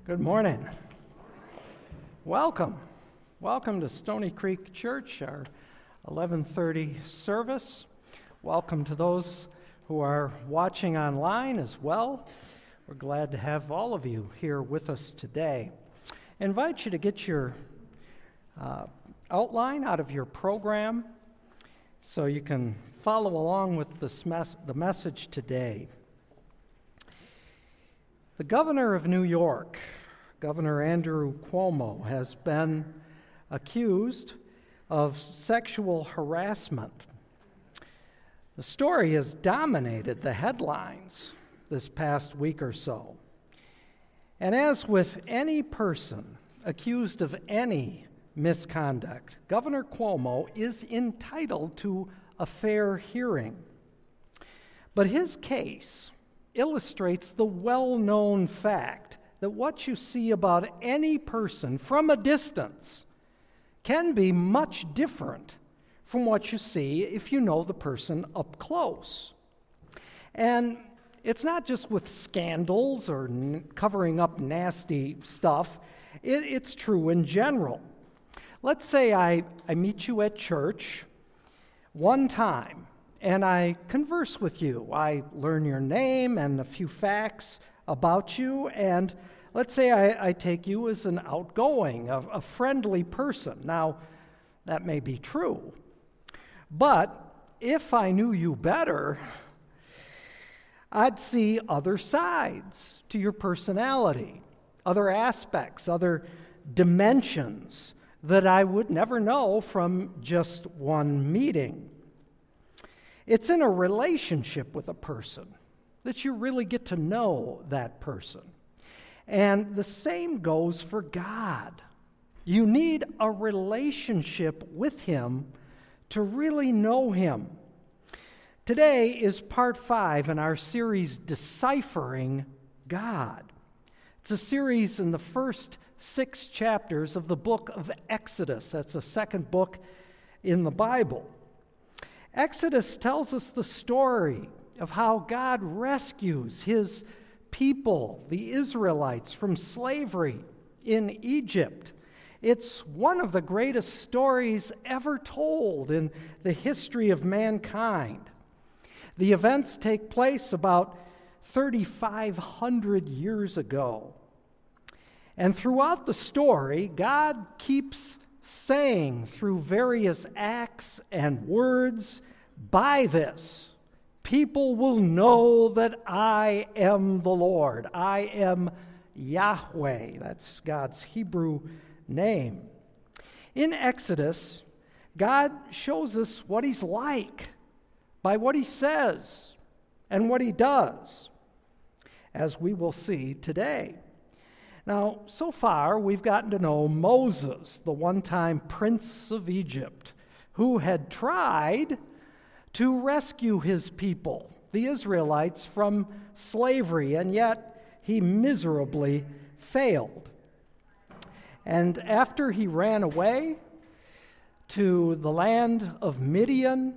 Good morning. Welcome. Welcome to Stony Creek Church, our 11:30 service. Welcome to those who are watching online as well. We're glad to have all of you here with us today. I invite you to get your outline out of your program so you can follow along with the message today. The governor of New York, Governor Andrew Cuomo, has been accused of sexual harassment. The story has dominated the headlines this past week or so. And as with any person accused of any misconduct, Governor Cuomo is entitled to a fair hearing. But his case illustrates the well-known fact that what you see about any person from a distance can be much different from what you see if you know the person up close. And it's not just with scandals or covering up nasty stuff. It's true in general. Let's say I meet you at church one time, and I converse with you. I learn your name and a few facts about you, and let's say I take you as an outgoing, a friendly person. Now, that may be true, but if I knew you better, I'd see other sides to your personality, other aspects, other dimensions that I would never know from just one meeting. It's in a relationship with a person that you really get to know that person. And the same goes for God. You need a relationship with Him to really know Him. Today is part 5 in our series, Deciphering God. It's a series in the first 6 chapters of the book of Exodus. That's the second book in the Bible. Exodus tells us the story of how God rescues His people, the Israelites, from slavery in Egypt. It's one of the greatest stories ever told in the history of mankind. The events take place about 3,500 years ago. And throughout the story, God keeps saying through various acts and words, by this, people will know that I am the Lord. I am Yahweh. That's God's Hebrew name. In Exodus, God shows us what He's like by what He says and what He does, as we will see today. Now, so far, we've gotten to know Moses, the one-time prince of Egypt, who had tried to rescue his people, the Israelites, from slavery, and yet he miserably failed. And after he ran away to the land of Midian,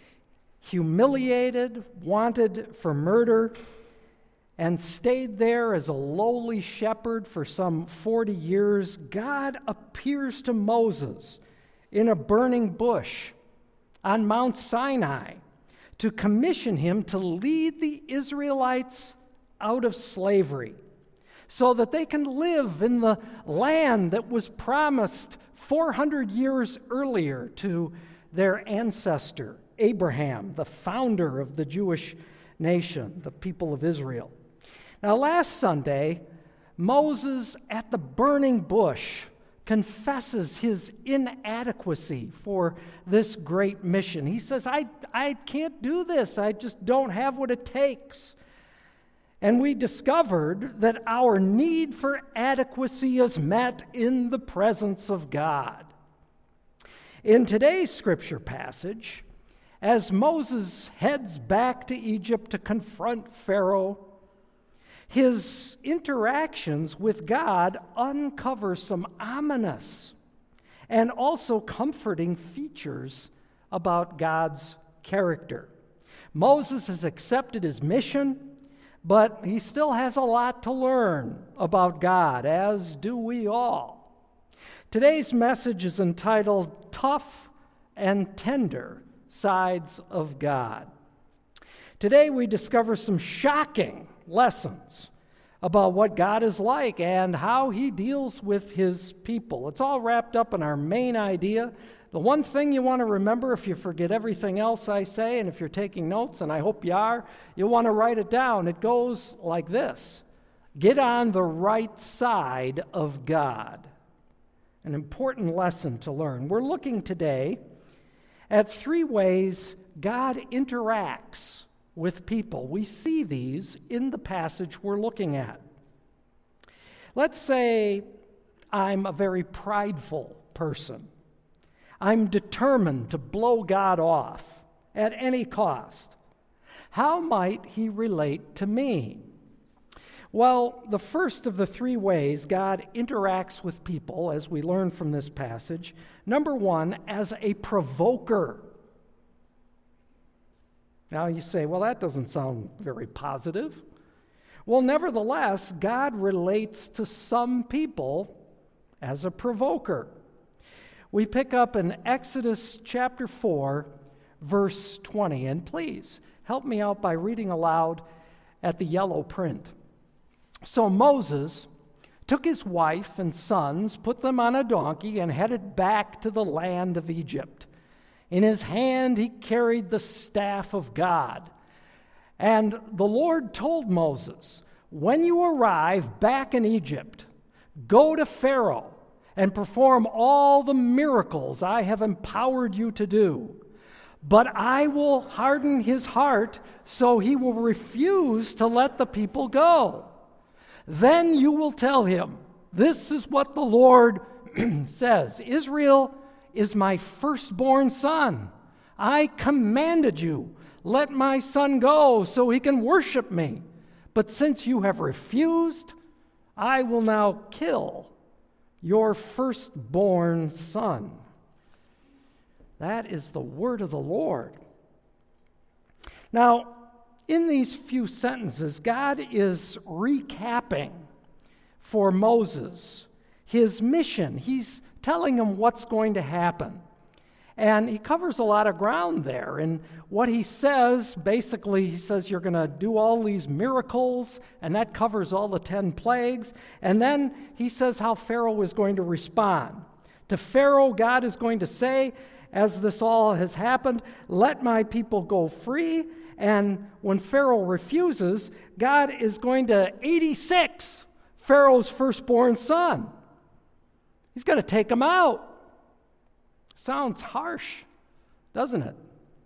humiliated, wanted for murder, and stayed there as a lowly shepherd for some 40 years, God appears to Moses in a burning bush on Mount Sinai to commission him to lead the Israelites out of slavery so that they can live in the land that was promised 400 years earlier to their ancestor, Abraham, the founder of the Jewish nation, the people of Israel. Now, last Sunday, Moses at the burning bush confesses his inadequacy for this great mission. He says, I can't do this. I just don't have what it takes. And we discovered that our need for adequacy is met in the presence of God. In today's scripture passage, as Moses heads back to Egypt to confront Pharaoh, his interactions with God uncover some ominous and also comforting features about God's character. Moses has accepted his mission, but he still has a lot to learn about God, as do we all. Today's message is entitled Tough and Tender Sides of God. Today we discover some shocking lessons about what God is like and how he deals with his people. It's all wrapped up in our main idea. The one thing you want to remember, if you forget everything else I say, and if you're taking notes, and I hope you are, you'll want to write it down. It goes like this: get on the right side of God. An important lesson to learn. We're looking today at 3 ways God interacts with people. We see these in the passage we're looking at. Let's say I'm a very prideful person. I'm determined to blow God off at any cost. How might he relate to me? Well, the first of the 3 ways God interacts with people, as we learn from this passage, number 1, as a provoker. Now you say, well, that doesn't sound very positive. Well, nevertheless, God relates to some people as a provoker. We pick up in Exodus chapter 4, verse 20. And please, help me out by reading aloud at the yellow print. So Moses took his wife and sons, put them on a donkey, and headed back to the land of Egypt. In his hand he carried the staff of God. And the Lord told Moses, when you arrive back in Egypt, go to Pharaoh and perform all the miracles I have empowered you to do. But I will harden his heart so he will refuse to let the people go. Then you will tell him, this is what the Lord says, Israel is my firstborn son. I commanded you, let my son go so he can worship me. But since you have refused, I will now kill your firstborn son. That is the word of the Lord. Now, in these few sentences, God is recapping for Moses his mission. He's telling him what's going to happen. And he covers a lot of ground there. And what he says, basically, he says you're going to do all these miracles, and that covers all the 10 plagues. And then he says how Pharaoh is going to respond. To Pharaoh, God is going to say, as this all has happened, let my people go free. And when Pharaoh refuses, God is going to 86 Pharaoh's firstborn son. He's going to take him out. Sounds harsh, doesn't it?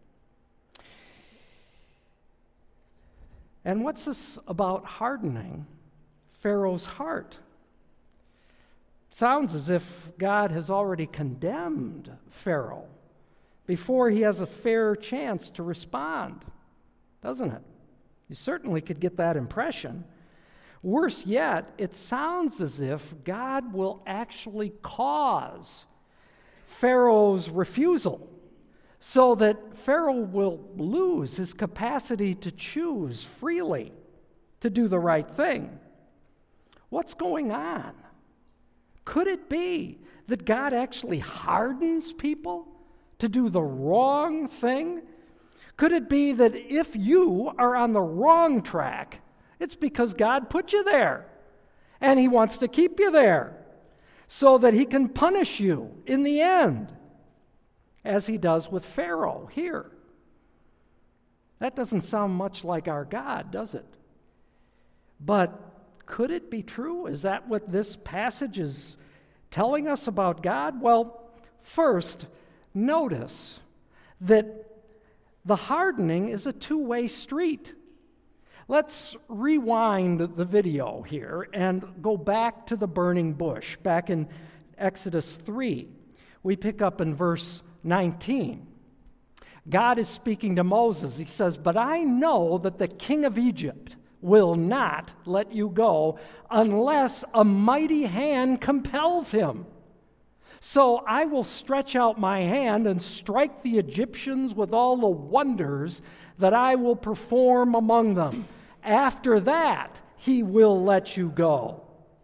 And what's this about hardening Pharaoh's heart? Sounds as if God has already condemned Pharaoh before he has a fair chance to respond, doesn't it? You certainly could get that impression. Worse yet, it sounds as if God will actually cause Pharaoh's refusal so that Pharaoh will lose his capacity to choose freely to do the right thing. What's going on? Could it be that God actually hardens people to do the wrong thing? Could it be that if you are on the wrong track, it's because God put you there and he wants to keep you there so that he can punish you in the end, as he does with Pharaoh here? That doesn't sound much like our God, does it? But could it be true? Is that what this passage is telling us about God? Well, first, notice that the hardening is a two-way street. Let's rewind the video here and go back to the burning bush, back in Exodus 3. We pick up in verse 19. God is speaking to Moses. He says, "But I know that the king of Egypt will not let you go unless a mighty hand compels him. So I will stretch out my hand and strike the Egyptians with all the wonders that I will perform among them. After that, he will let you go.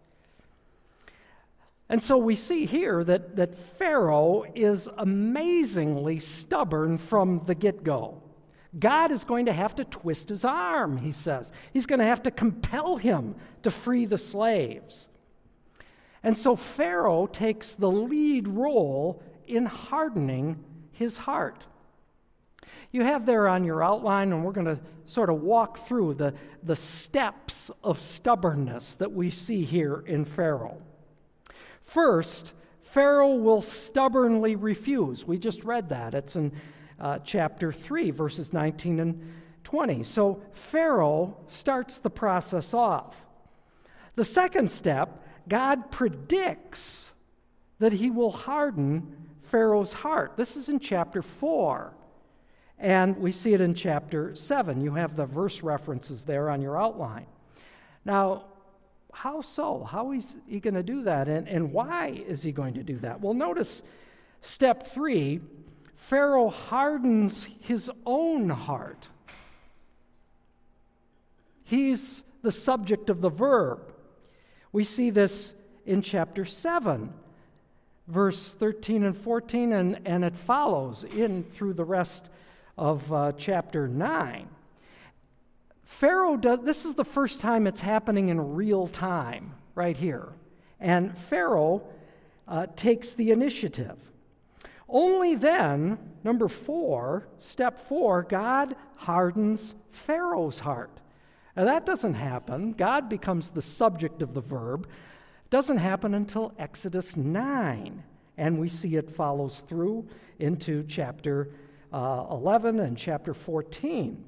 And so we see here that Pharaoh is amazingly stubborn from the get-go. God is going to have to twist his arm, he says. He's going to have to compel him to free the slaves. And so Pharaoh takes the lead role in hardening his heart. You have there on your outline, and we're going to sort of walk through the steps of stubbornness that we see here in Pharaoh. First, Pharaoh will stubbornly refuse. We just read that. It's in chapter 3, verses 19 and 20. So Pharaoh starts the process off. The second step, God predicts that he will harden Pharaoh's heart. This is in chapter 4, and we see it in chapter 7. You have the verse references there on your outline. Now, how so? How is he going to do that, and why is he going to do that? Well, notice step 3, Pharaoh hardens his own heart. He's the subject of the verb. We see this in chapter 7, verse 13 and 14, and it follows in through the rest of chapter 9. This is the first time it's happening in real time, right here. And Pharaoh takes the initiative. Only then, number 4, step 4, God hardens Pharaoh's heart. Now that doesn't happen. God becomes the subject of the verb. It doesn't happen until Exodus 9. And we see it follows through into chapter 11 and chapter 14.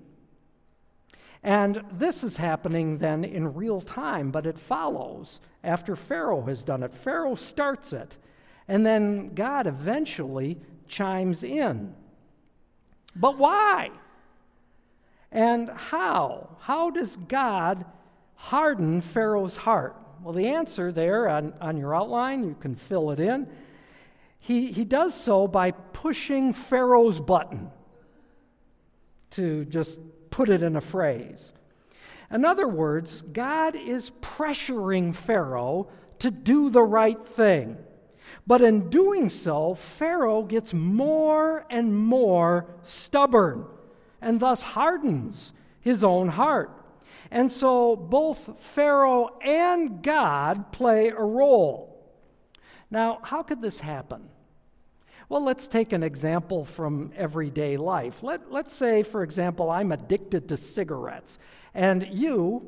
And this is happening then in real time, but it follows after Pharaoh has done it. Pharaoh starts it, and then God eventually chimes in. But why? And how? How does God harden Pharaoh's heart? Well, the answer there on your outline, you can fill it in. He does so by pushing Pharaoh's button, to just put it in a phrase. In other words, God is pressuring Pharaoh to do the right thing. But in doing so, Pharaoh gets more and more stubborn and thus hardens his own heart. And so both Pharaoh and God play a role. Now, how could this happen? Well, let's take an example from everyday life. Let's say, for example, I'm addicted to cigarettes, and you,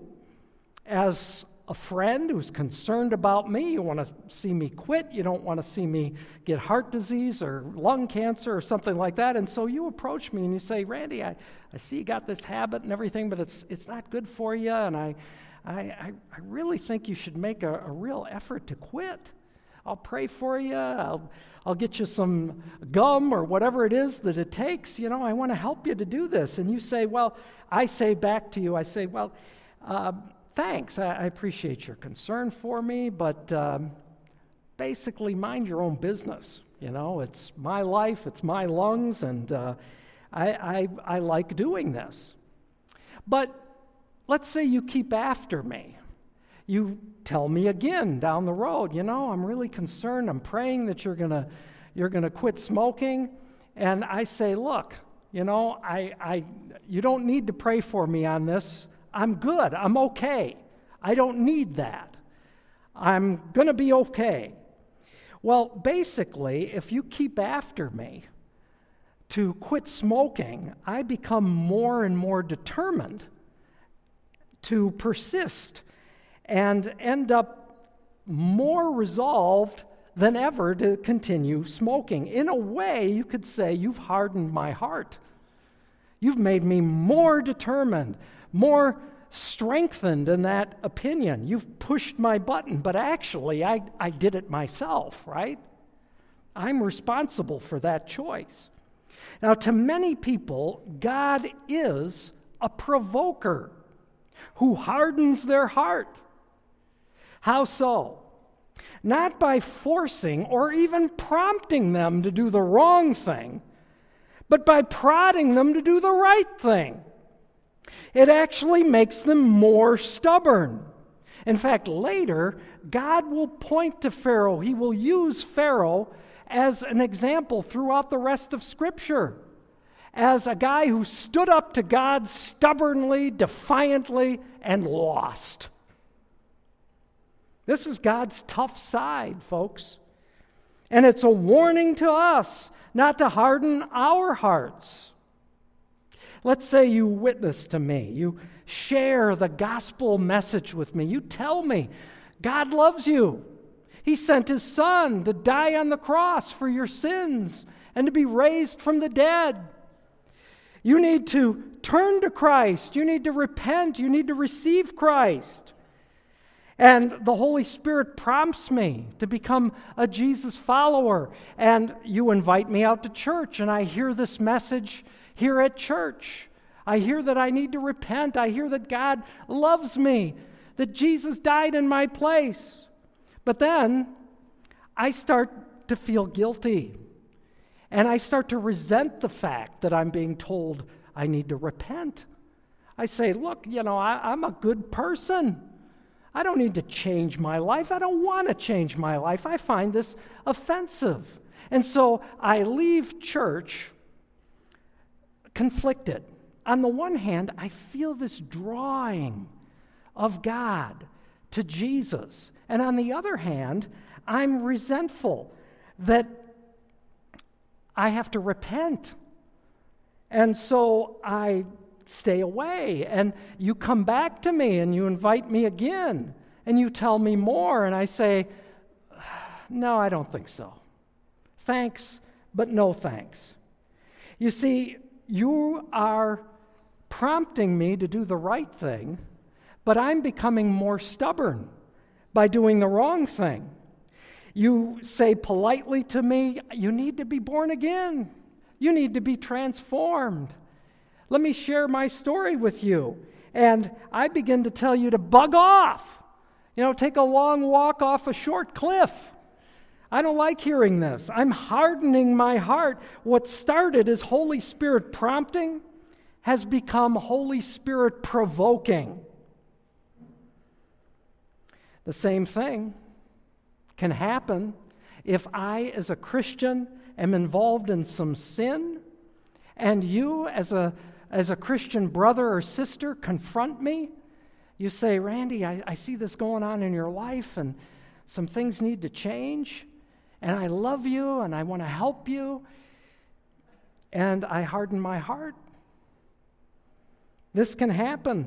as a friend who's concerned about me, you want to see me quit, you don't want to see me get heart disease or lung cancer or something like that, and so you approach me and you say, Randy, I see you got this habit and everything, but it's not good for you, and I really think you should make a real effort to quit. I'll pray for you. I'll get you some gum or whatever it is that it takes. You know, I want to help you to do this. And you say, well, I say back to you, thanks. I appreciate your concern for me, but basically mind your own business. You know, it's my life, it's my lungs, and I like doing this. But let's say you keep after me. You tell me again down the road, you know, I'm really concerned. I'm praying that you're gonna quit smoking. And I say, look, you know, you don't need to pray for me on this. I'm good. I'm okay. I don't need that. I'm going to be okay. Well, basically, if you keep after me to quit smoking, I become more and more determined to persist and end up more resolved than ever to continue smoking. In a way, you could say you've hardened my heart. You've made me more determined, more strengthened in that opinion. You've pushed my button, but actually I did it myself, right? I'm responsible for that choice. Now, to many people, God is a provoker who hardens their heart. How so? Not by forcing or even prompting them to do the wrong thing, but by prodding them to do the right thing. It actually makes them more stubborn. In fact, later, God will point to Pharaoh. He will use Pharaoh as an example throughout the rest of Scripture, as a guy who stood up to God stubbornly, defiantly, and lost. This is God's tough side, folks. And it's a warning to us not to harden our hearts. Let's say you witness to me. You share the gospel message with me. You tell me God loves you. He sent His Son to die on the cross for your sins and to be raised from the dead. You need to turn to Christ. You need to repent. You need to receive Christ. And the Holy Spirit prompts me to become a Jesus follower. And you invite me out to church, and I hear this message here at church. I hear that I need to repent. I hear that God loves me, that Jesus died in my place. But then I start to feel guilty. And I start to resent the fact that I'm being told I need to repent. I say, look, I'm a good person. I don't need to change my life. I don't want to change my life. I find this offensive. And so I leave church conflicted. On the one hand, I feel this drawing of God to Jesus. And on the other hand, I'm resentful that I have to repent. And so I stay away, and you come back to me and you invite me again and you tell me more, and I say, no, I don't think so. Thanks, but no thanks. You see, you are prompting me to do the right thing, but I'm becoming more stubborn by doing the wrong thing. You say politely to me, you need to be born again. You need to be transformed. Let me share my story with you. And I begin to tell you to bug off. Take a long walk off a short cliff. I don't like hearing this. I'm hardening my heart. What started as Holy Spirit prompting has become Holy Spirit provoking. The same thing can happen if I, as a Christian, am involved in some sin, and you, as a Christian brother or sister, confront me. You say, Randy, I see this going on in your life, and some things need to change, and I love you, and I want to help you, and I harden my heart. This can happen.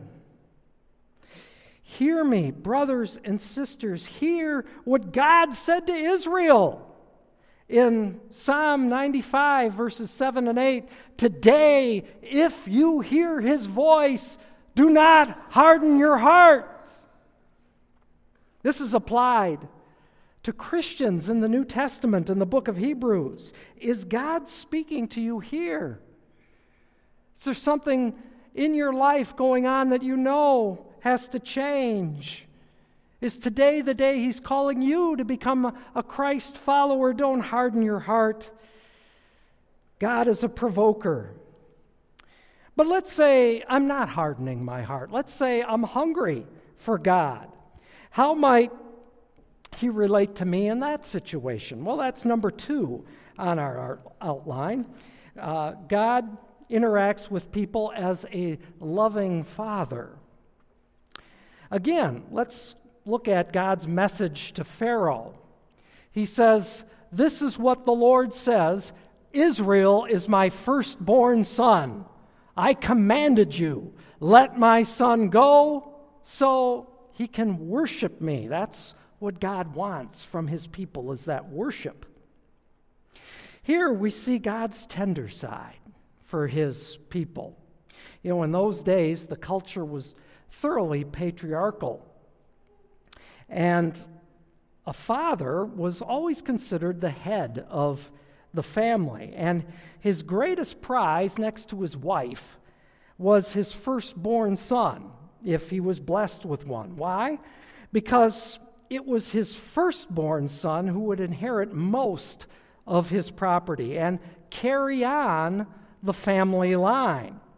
Hear me, brothers and sisters. Hear what God said to Israel in Psalm 95, verses 7 and 8. Today, if you hear His voice, do not harden your hearts. This is applied to Christians in the New Testament, in the book of Hebrews. Is God speaking to you here? Is there something in your life going on that you know has to change? Is today the day He's calling you to become a Christ follower? Don't harden your heart. God is a provoker. But let's say I'm not hardening my heart. Let's say I'm hungry for God. How might He relate to me in that situation? Well, that's number 2 on our outline. God interacts with people as a loving Father. Again, let's look at God's message to Pharaoh. He says, this is what the Lord says, Israel is my firstborn son. I commanded you, let my son go so he can worship me. That's what God wants from His people, is that worship. Here we see God's tender side for His people. In those days, the culture was thoroughly patriarchal. And a father was always considered the head of the family. And his greatest prize next to his wife was his firstborn son, if he was blessed with one. Why? Because it was his firstborn son who would inherit most of his property and carry on the family line.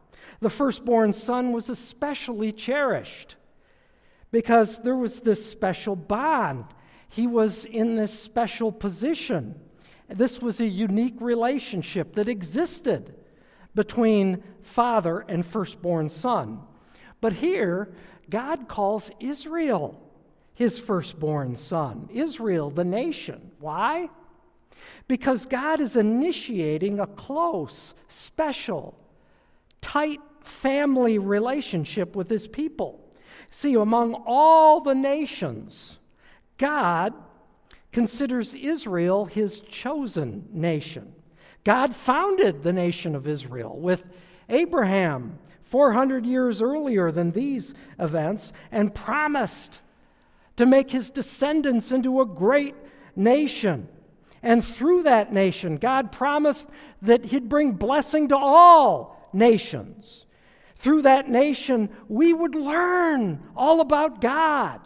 the firstborn son was especially cherished because there was this special bond. He was in this special position. This was a unique relationship that existed between father and firstborn son. But here, God calls Israel his firstborn son. Israel, the nation. Why? Because God is initiating a close, special, tight family relationship with his people. See, among all the nations, God considers Israel his chosen nation. God founded the nation of Israel with Abraham 400 years earlier than these events and promised to make his descendants into a great nation. And through that nation, God promised that he'd bring blessing to all nations. Through that nation, we would learn all about God.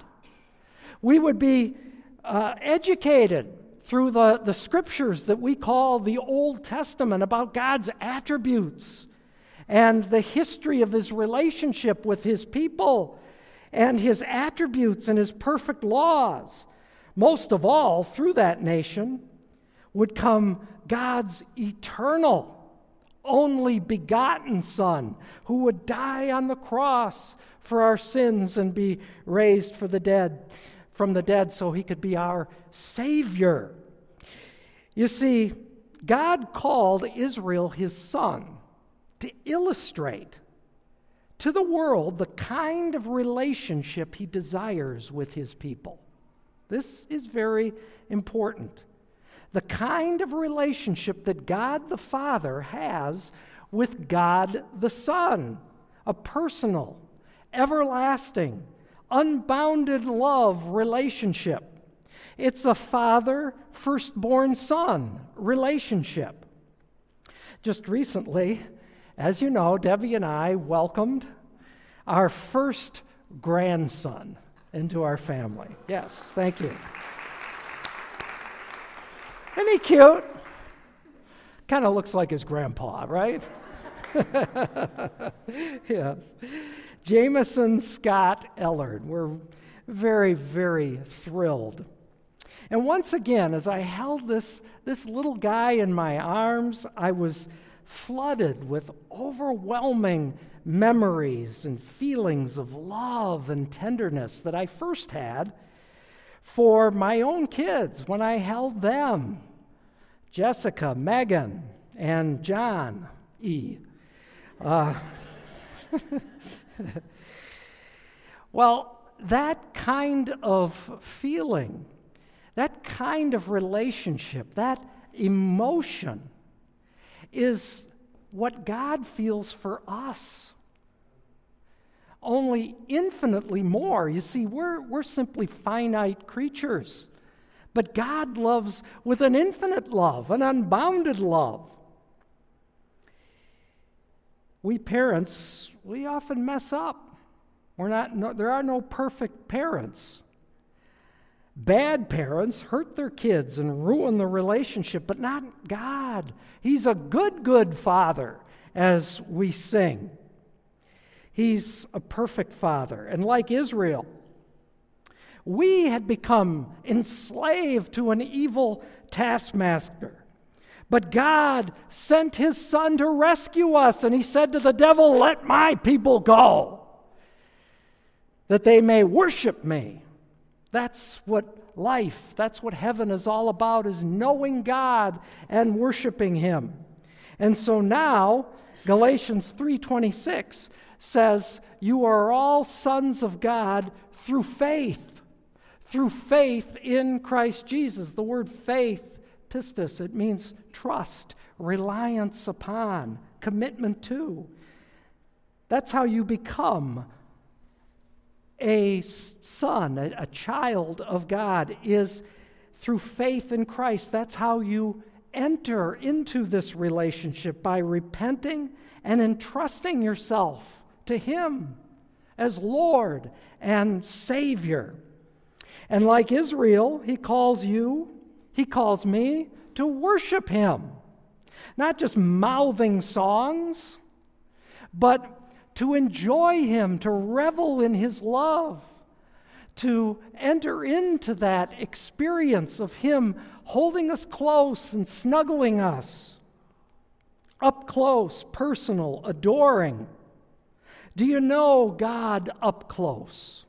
We would be educated through the scriptures that we call the Old Testament about God's attributes and the history of his relationship with his people and his attributes and his perfect laws. Most of all, through that nation would come God's eternal, only begotten Son, who would die on the cross for our sins and be raised from the dead so he could be our Savior. You see, God called Israel his son to illustrate to the world the kind of relationship he desires with his people. This is very important. The kind of relationship that God the Father has with God the Son, a personal, everlasting, unbounded love relationship. It's a father, firstborn son relationship. Just recently, as you know, Debbie and I welcomed our first grandson into our family. Yes, thank you. Isn't he cute? Kind of looks like his grandpa, right? Yes. Jameson Scott Ellard. We're very, very thrilled. And once again, as I held this little guy in my arms, I was flooded with overwhelming memories and feelings of love and tenderness that I first had for my own kids when I held them, Jessica, Megan, and John E. Well, that kind of feeling, that kind of relationship, that emotion is what God feels for us. Only infinitely more. You see, we're simply finite creatures. But God loves with an infinite love, an unbounded love. We parents, we often mess up. There are no perfect parents. Bad parents hurt their kids and ruin the relationship, but not God. He's a good father, as we sing. He's a perfect father. And like Israel, we had become enslaved to an evil taskmaster. But God sent his Son to rescue us, and he said to the devil, "Let my people go, that they may worship me." That's what life, that's what heaven is all about, is knowing God and worshiping him. And so now, Galatians 3:26 says, you are all sons of God through faith in Christ Jesus. The word faith, pistis, it means trust, reliance upon, commitment to. That's how you become a son, a child of God, is through faith in Christ. That's how you enter into this relationship, by repenting and entrusting yourself to him as Lord and Savior. And like Israel, he calls me to worship him. Not just mouthing songs, but to enjoy Him, to revel in His love, to enter into that experience of Him holding us close and snuggling us, up close, personal, adoring. Do you know God up close?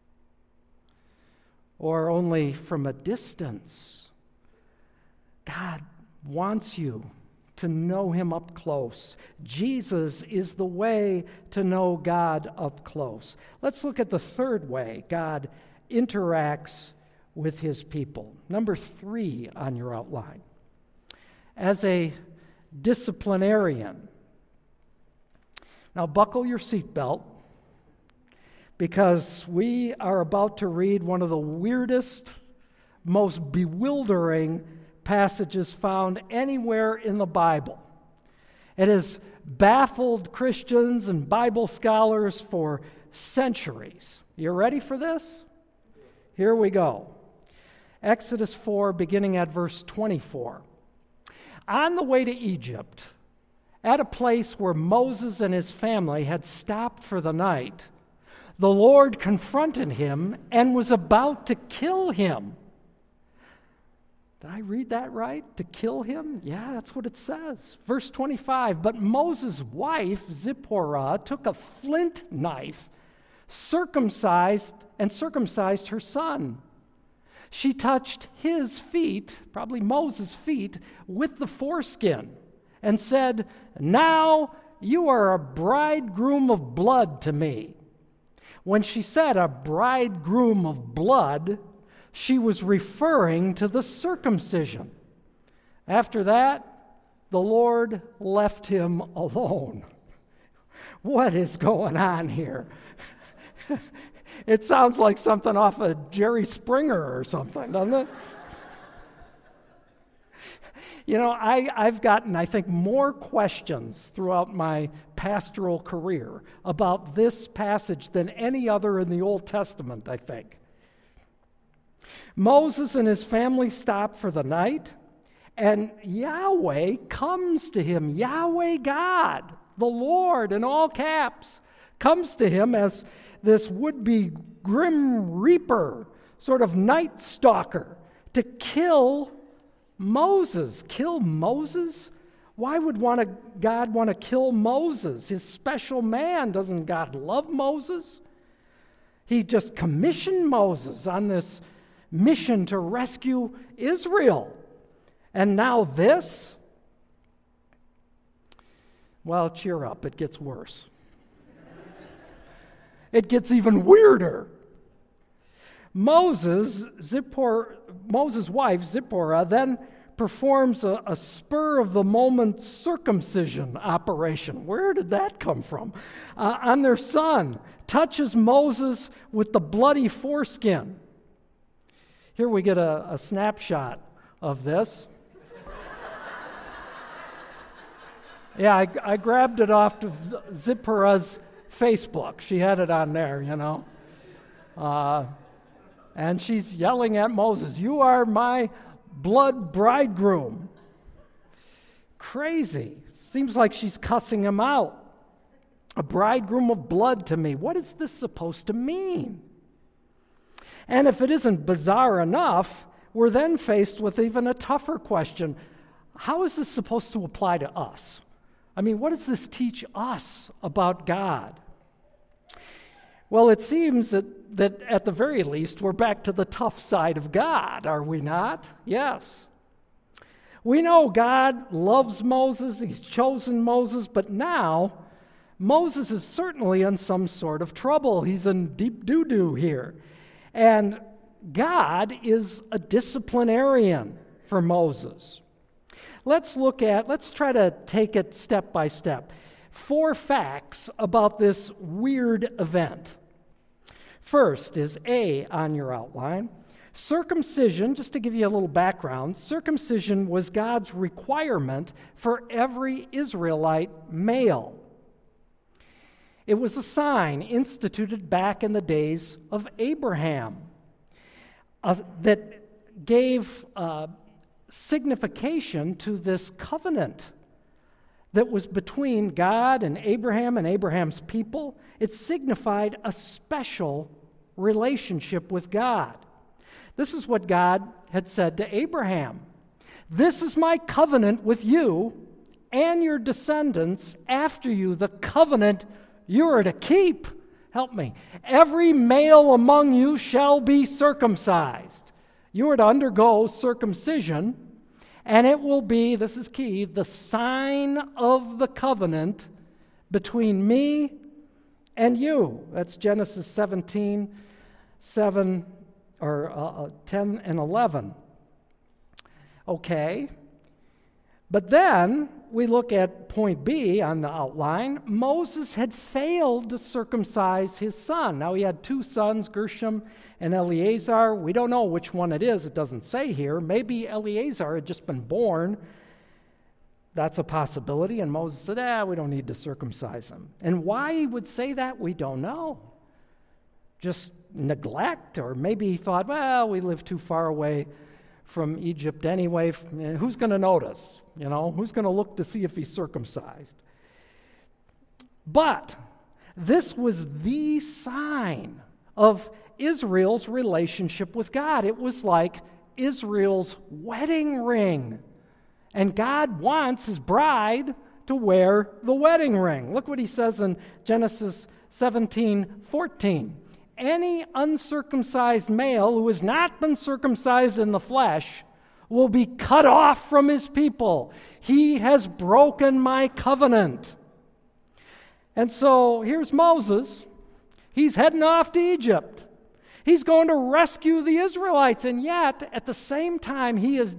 Or only from a distance? God wants you to know Him up close. Jesus is the way to know God up close. Let's look at the third way God interacts with His people. Number 3 on your outline. As a disciplinarian. Now buckle your seatbelt, because we are about to read one of the weirdest, most bewildering passages found anywhere in the Bible. It has baffled Christians and Bible scholars for centuries. You ready for this? Here we go. Exodus 4, beginning at verse 24. On the way to Egypt, at a place where Moses and his family had stopped for the night, the Lord confronted him and was about to kill him. Did I read that right? To kill him? Yeah, that's what it says. Verse 25, but Moses' wife, Zipporah, took a flint knife, circumcised her son. She touched his feet, probably Moses' feet, with the foreskin and said, now you are a bridegroom of blood to me. When she said a bridegroom of blood, she was referring to the circumcision. After that, the Lord left him alone. What is going on here? It sounds like something off of Jerry Springer or something, doesn't it? You know, I've gotten, I think, more questions throughout my pastoral career about this passage than any other in the Old Testament, I think. Moses and his family stop for the night, and Yahweh comes to him. Yahweh God, the Lord, in all caps, comes to him as this would-be grim reaper, sort of night stalker, to kill Moses. Kill Moses? Why would God want to kill Moses, his special man? Doesn't God love Moses? He just commissioned Moses on this mission to rescue Israel. And now this? Well, cheer up, it gets worse. It gets even weirder. Moses' wife, Zipporah, then performs a spur-of-the-moment circumcision operation. Where did that come from? On their son, touches Moses with the bloody foreskin. Here we get a snapshot of this. Yeah, I grabbed it off of Zipporah's Facebook. She had it on there, you know. And she's yelling at Moses, "You are my blood bridegroom." Crazy. Seems like she's cussing him out. A bridegroom of blood to me. What is this supposed to mean? And if it isn't bizarre enough, we're then faced with even a tougher question. How is this supposed to apply to us? I mean, what does this teach us about God? Well, it seems that at the very least, we're back to the tough side of God, are we not? Yes. We know God loves Moses, He's chosen Moses, but now Moses is certainly in some sort of trouble. He's in deep doo-doo here. And God is a disciplinarian for Moses. Let's try to take it step by step. 4 facts about this weird event. First is A on your outline. Circumcision, just to give you a little background, circumcision was God's requirement for every Israelite male. It was a sign instituted back in the days of Abraham that gave signification to this covenant that was between God and Abraham's people. It signified a special relationship with God. This is what God had said to Abraham. This is my covenant with you and your descendants after you, the covenant you are to keep. Help me. Every male among you shall be circumcised. You are to undergo circumcision, and it will be, this is key, the sign of the covenant between me and you. That's Genesis 17, 7, or 10 and 11. Okay. But then we look at point B on the outline. Moses had failed to circumcise his son. Now he had two sons, Gershom and Eleazar. We don't know which one it is. It doesn't say here. Maybe Eleazar had just been born. That's a possibility. And Moses said, we don't need to circumcise him. And why he would say that, we don't know. Just neglect, or maybe he thought, well, we live too far away from Egypt anyway. Who's going to notice? Who's going to look to see if he's circumcised? But this was the sign of Israel's relationship with God. It was like Israel's wedding ring. And God wants his bride to wear the wedding ring. Look what he says in Genesis 17:14. Any uncircumcised male who has not been circumcised in the flesh will be cut off from his people. He has broken my covenant. And so here's Moses. He's heading off to Egypt. He's going to rescue the Israelites, and yet at the same time he is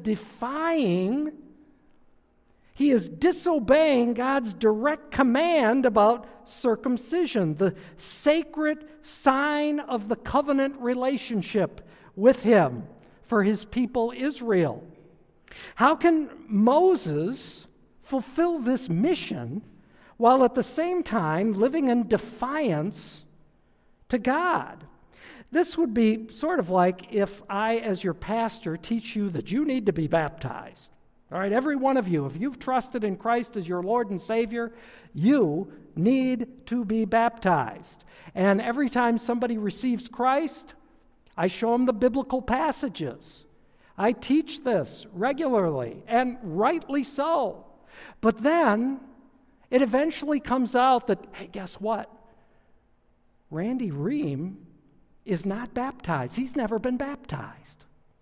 disobeying God's direct command about circumcision, the sacred sign of the covenant relationship with him for his people Israel. How can Moses fulfill this mission while at the same time living in defiance to God? This would be sort of like if I, as your pastor, teach you that you need to be baptized. All right, every one of you, if you've trusted in Christ as your Lord and Savior, you need to be baptized. And every time somebody receives Christ, I show them the biblical passages. I teach this regularly, and rightly so. But then it eventually comes out that, hey, guess what? Randy Ream is not baptized. He's never been baptized.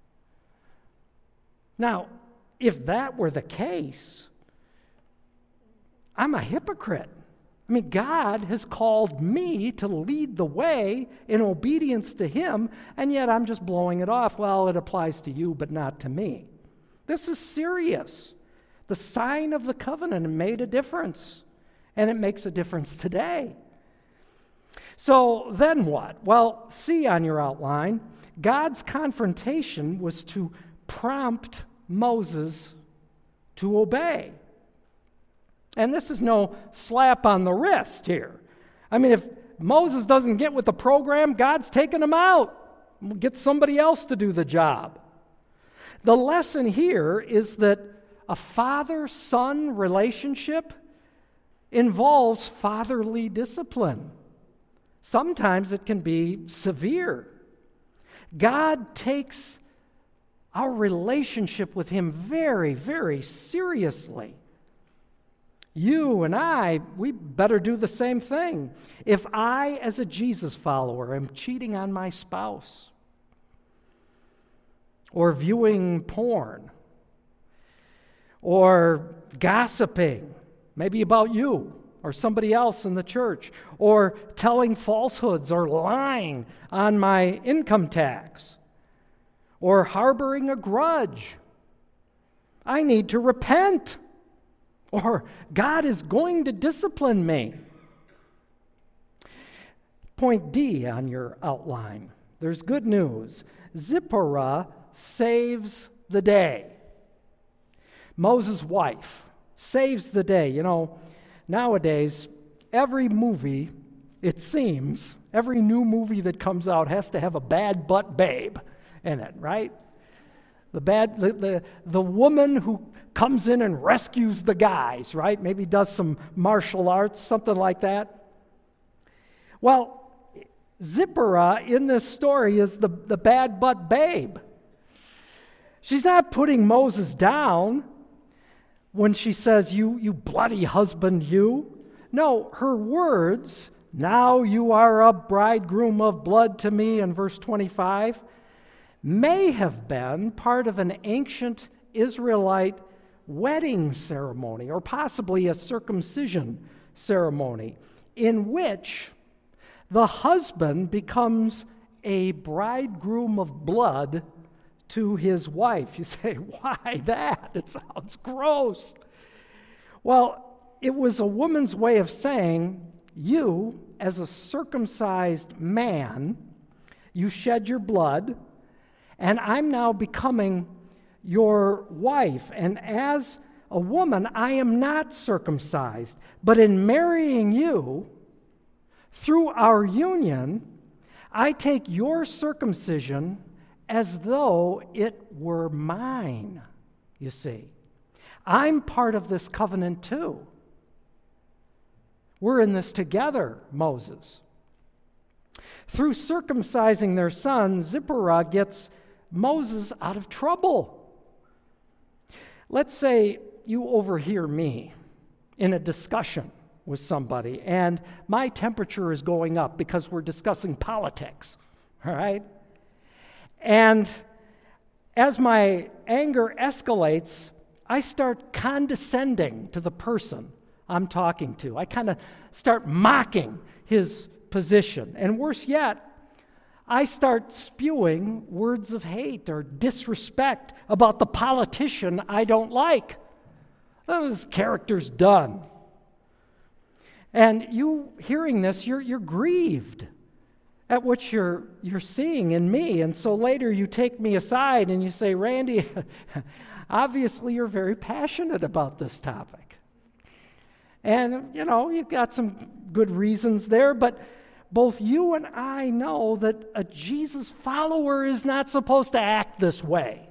Now, if that were the case, I'm a hypocrite. I mean, God has called me to lead the way in obedience to him, and yet I'm just blowing it off. Well, it applies to you, but not to me. This is serious. The sign of the covenant made a difference, and it makes a difference today. So then what? Well, see on your outline, God's confrontation was to prompt Moses to obey. And this is no slap on the wrist here. I mean, if Moses doesn't get with the program, God's taking him out. We'll get somebody else to do the job. The lesson here is that a father-son relationship involves fatherly discipline. Sometimes it can be severe. God takes our relationship with him very, very seriously. You and I, we better do the same thing. If I, as a Jesus follower, am cheating on my spouse, or viewing porn, or gossiping, maybe about you or somebody else in the church, or telling falsehoods or lying on my income tax, or harboring a grudge, I need to repent, or God is going to discipline me. Point D on your outline. There's good news. Zipporah saves the day. Moses' wife saves the day. You know, nowadays, every movie, it seems, every new movie that comes out has to have a bad butt babe in it, right? The woman who comes in and rescues the guys, right? Maybe does some martial arts, something like that. Well, Zipporah in this story is the bad butt babe. She's not putting Moses down when she says, you bloody husband, you. No, her words, now you are a bridegroom of blood to me, in verse 25, may have been part of an ancient Israelite wedding ceremony, or possibly a circumcision ceremony, in which the husband becomes a bridegroom of blood to his wife. You say, why that? It sounds gross. Well, it was a woman's way of saying, you, as a circumcised man, you shed your blood, and I'm now becoming your wife. And as a woman, I am not circumcised. But in marrying you, through our union, I take your circumcision as though it were mine, you see. I'm part of this covenant too. We're in this together, Moses. Through circumcising their son, Zipporah gets Moses out of trouble. Let's say you overhear me in a discussion with somebody, and my temperature is going up because we're discussing politics, all right? And as my anger escalates, I start condescending to the person I'm talking to. I kind of start mocking his position. And worse yet, I start spewing words of hate or disrespect about the politician I don't like. This character's done. And you hearing this, you're grieved at what you're seeing in me. And so later you take me aside and you say, Randy, obviously you're very passionate about this topic. And, you've got some good reasons there, but both you and I know that a Jesus follower is not supposed to act this way.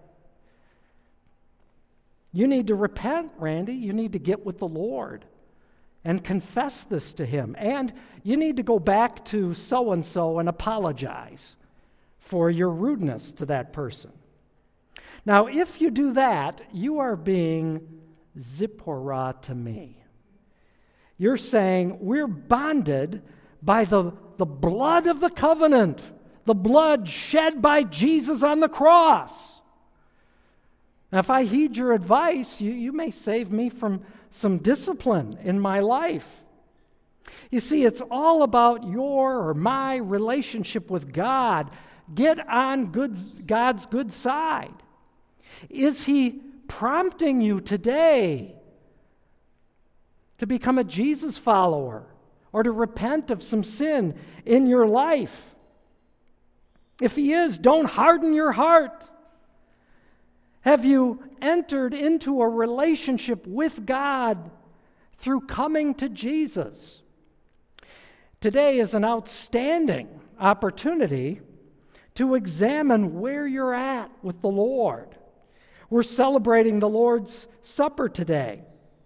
You need to repent, Randy. You need to get with the Lord and confess this to him. And you need to go back to so-and-so and apologize for your rudeness to that person. Now, if you do that, you are being Zipporah to me. You're saying we're bonded by the blood of the covenant, the blood shed by Jesus on the cross. Now, if I heed your advice, you may save me from some discipline in my life. You see, it's all about your or my relationship with God. Get on God's good side. Is he prompting you today to become a Jesus follower or to repent of some sin in your life? If he is, don't harden your heart. Have you entered into a relationship with God through coming to Jesus? Today is an outstanding opportunity to examine where you're at with the Lord. We're celebrating the Lord's Supper today.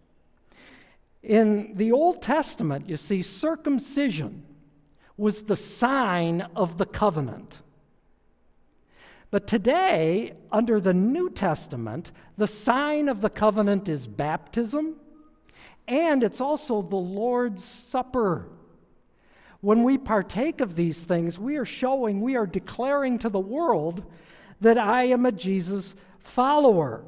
In the Old Testament, you see, circumcision was the sign of the covenant. But today, under the New Testament, the sign of the covenant is baptism, and it's also the Lord's Supper. When we partake of these things, we are declaring to the world that I am a Jesus follower.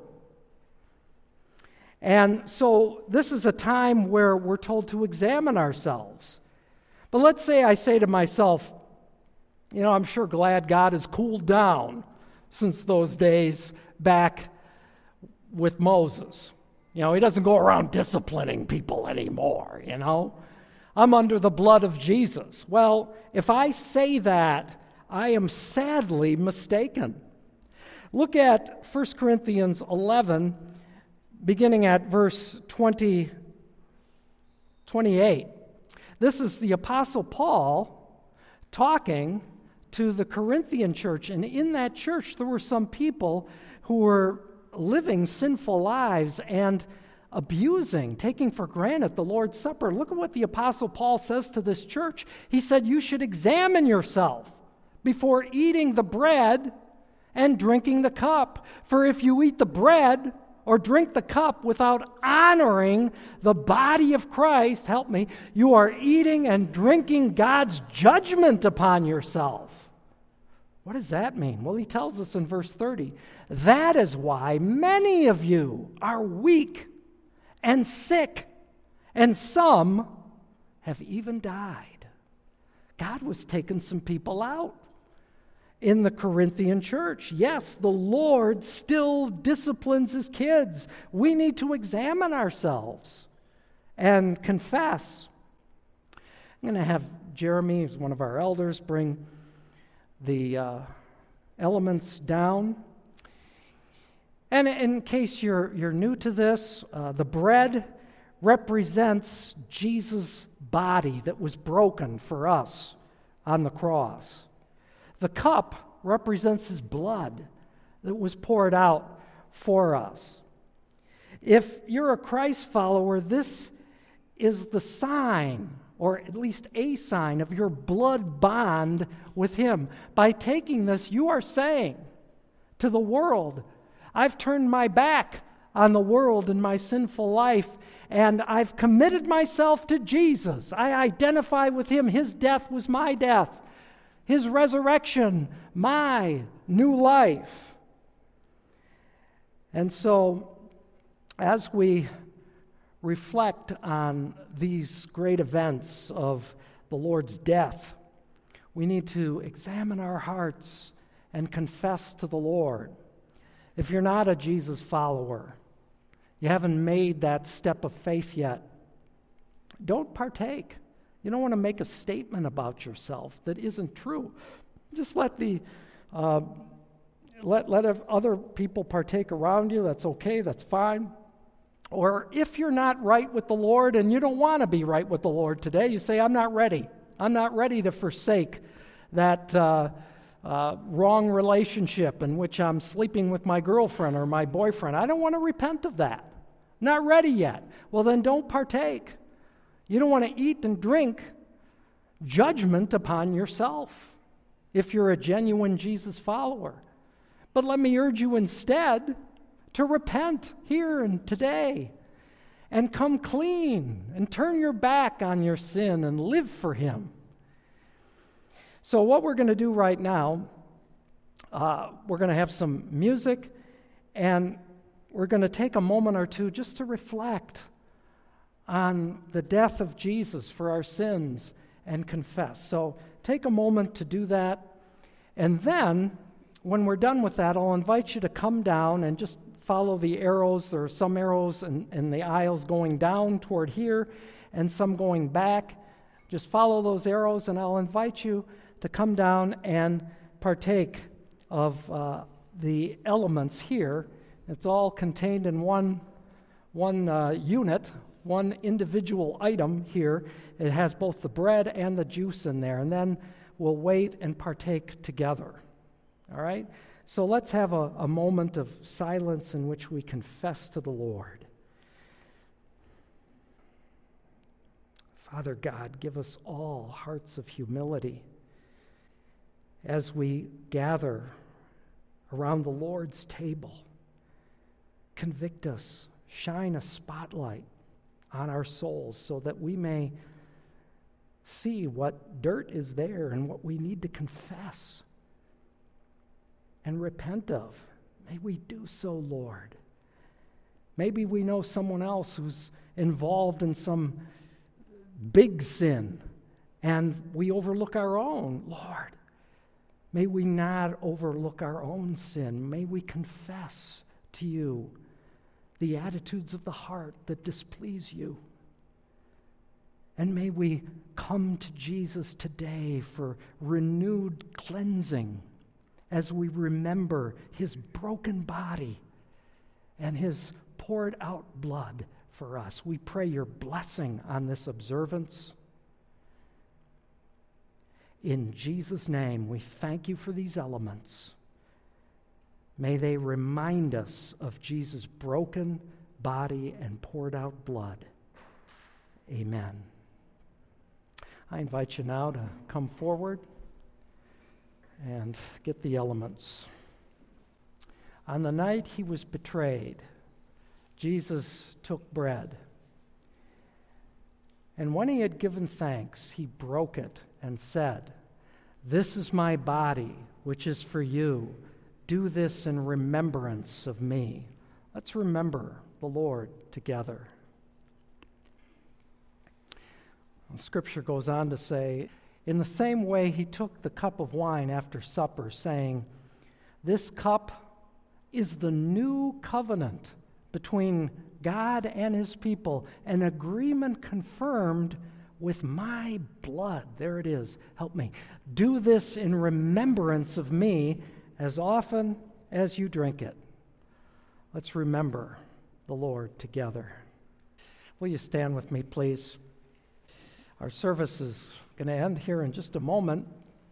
And so this is a time where we're told to examine ourselves. But let's say I say to myself, I'm sure glad God has cooled down since those days back with Moses. He doesn't go around disciplining people anymore, I'm under the blood of Jesus. Well, if I say that, I am sadly mistaken. Look at 1 Corinthians 11, beginning at verse 28. This is the Apostle Paul talking to the Corinthian church, and in that church there were some people who were living sinful lives and abusing, taking for granted the Lord's Supper. Look at what the Apostle Paul says to this church. He said, you should examine yourself before eating the bread and drinking the cup. For if you eat the bread or drink the cup without honoring the body of Christ, help me, you are eating and drinking God's judgment upon yourself. What does that mean? Well, he tells us in verse 30, that is why many of you are weak and sick, and some have even died. God was taking some people out in the Corinthian church. Yes, the Lord still disciplines his kids. We need to examine ourselves and confess. I'm going to have Jeremy, who's one of our elders, bring the elements down. And in case you're new to this, the bread represents Jesus' body that was broken for us on the cross. The cup represents his blood that was poured out for us. If you're a Christ follower, this is the sign, or at least a sign, of your blood bond with him. By taking this, you are saying to the world, I've turned my back on the world and my sinful life, and I've committed myself to Jesus. I identify with him. His death was my death. His resurrection, my new life. And so, as we reflect on these great events of the Lord's death, we need to examine our hearts and confess to the Lord. If you're not a Jesus follower, you haven't made that step of faith yet, don't partake. You don't want to make a statement about yourself that isn't true. Just let other people partake around you. That's okay. That's fine. Or if you're not right with the Lord and you don't want to be right with the Lord today, you say, I'm not ready. I'm not ready to forsake that wrong relationship in which I'm sleeping with my girlfriend or my boyfriend. I don't want to repent of that. Not ready yet. Well, then don't partake. You don't want to eat and drink judgment upon yourself if you're a genuine Jesus follower. But let me urge you instead to repent here and today and come clean and turn your back on your sin and live for him. So what we're going to do right now, we're going to have some music, and we're going to take a moment or two just to reflect on the death of Jesus for our sins and confess. So take a moment to do that. And then, when we're done with that, I'll invite you to come down and just follow the arrows. There are some arrows in the aisles going down toward here and some going back. Just follow those arrows, and I'll invite you to come down and partake of the elements here. It's all contained in one unit, one individual item here. It has both the bread and the juice in there, and then we'll wait and partake together. All right? So let's have a moment of silence in which we confess to the Lord. Father God, give us all hearts of humility as we gather around the Lord's table. Convict us, shine a spotlight on our souls so that we may see what dirt is there and what we need to confess and repent of. May we do so, Lord. Maybe we know someone else who's involved in some big sin and we overlook our own. Lord, may we not overlook our own sin. May we confess to you the attitudes of the heart that displease you. And may we come to Jesus today for renewed cleansing as we remember his broken body and his poured out blood for us. We pray your blessing on this observance. In Jesus' name, we thank you for these elements. May they remind us of Jesus' broken body and poured out blood. Amen. I invite you now to come forward and get the elements. On the night he was betrayed, Jesus took bread. And when he had given thanks, he broke it and said, "This is my body, which is for you. Do this in remembrance of me." Let's remember the Lord together. Scripture goes on to say, in the same way he took the cup of wine after supper, saying, "This cup is the new covenant between God and his people, an agreement confirmed with my blood." There it is. Help me. "Do this in remembrance of me as often as you drink it." Let's remember the Lord together. Will you stand with me, please? Our service is going to end here in just a moment.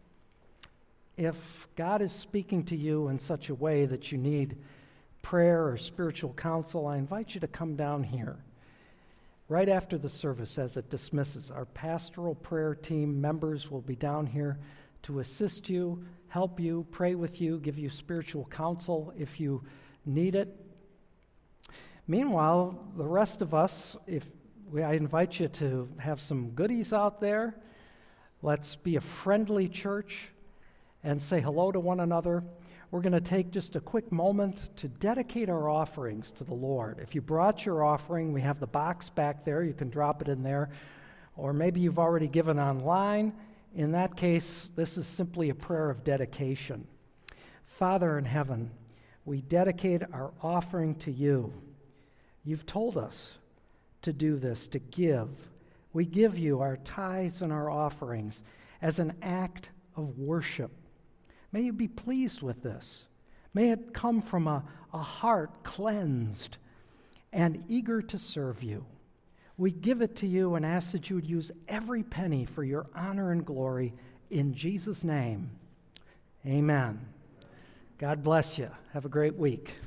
If God is speaking to you in such a way that you need prayer or spiritual counsel, I invite you to come down here right after the service as it dismisses. Our pastoral prayer team members will be down here to assist you, help you, pray with you, give you spiritual counsel if you need it. Meanwhile, the rest of us, I invite you to have some goodies out there. Let's be a friendly church and say hello to one another. We're going to take just a quick moment to dedicate our offerings to the Lord. If you brought your offering, we have the box back there. You can drop it in there. Or maybe you've already given online. In that case, this is simply a prayer of dedication. Father in heaven, we dedicate our offering to you. You've told us to do this, to give. We give you our tithes and our offerings as an act of worship. May you be pleased with this. May it come from a heart cleansed and eager to serve you. We give it to you and ask that you would use every penny for your honor and glory. In Jesus' name, amen. God bless you. Have a great week.